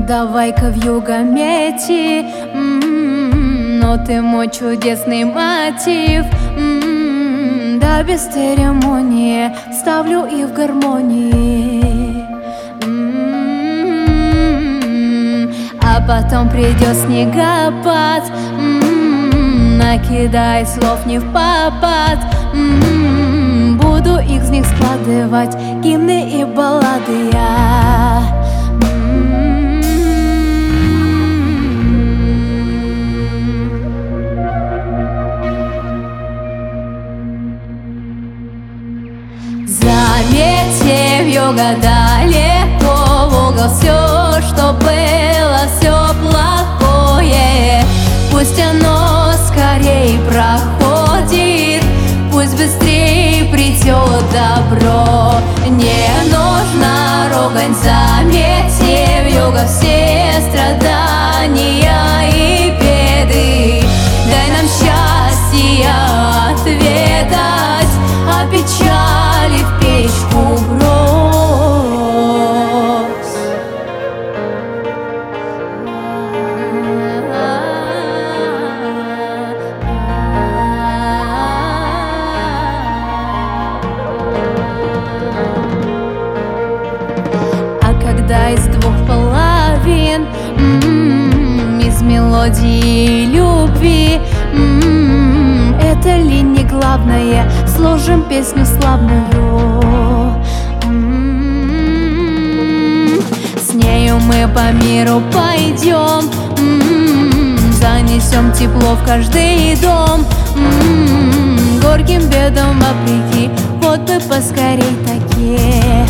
Давай-ка в йога-мете, но ты мой чудесный мотив. Да без церемонии ставлю и в гармонии. А потом придет снегопад, накидай слов не в попад. Буду из них складывать гимны и баллады я. Заметьте, в йога далеко, в угол все, что было, все плохое. Пусть оно скорей проходит, пусть быстрее придет добро. Не нужно ругань, заметьте, в йога все страдания и беды. Дай нам счастье отведать, а печали в печку брось. А когда из двух половин, из мелодии любви, это ли не главное? Сложим песню славную. С нею мы по миру пойдем, занесем тепло в каждый дом. Горьким бедам вопреки, вот бы поскорей такие.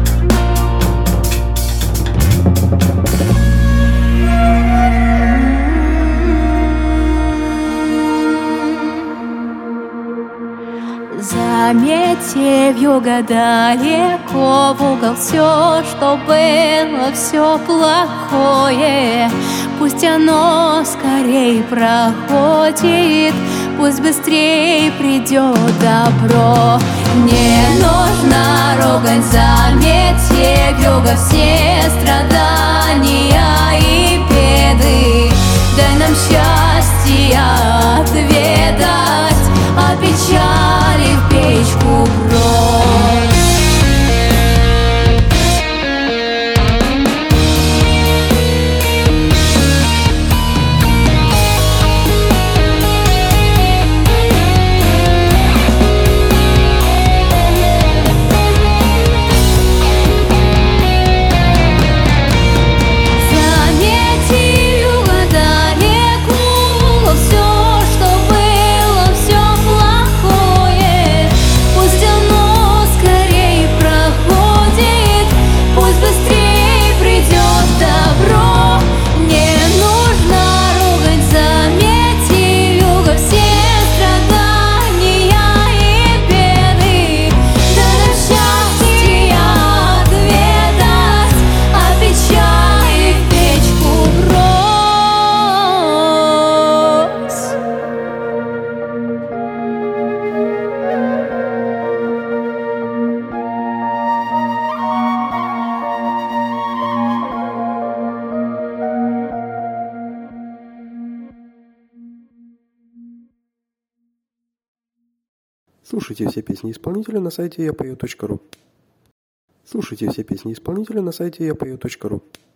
Заметьте, в йога далеко, в угол все, что было, все плохое. Пусть оно скорей проходит, пусть быстрее придет добро. Не нужно ругань, заметьте, в йога все страдания и беды. Дай нам счастье отведать, а печали в печку брось. Слушайте все песни исполнителя на сайте yapою.ru. Слушайте все песни исполнителя на сайте yapою.ru.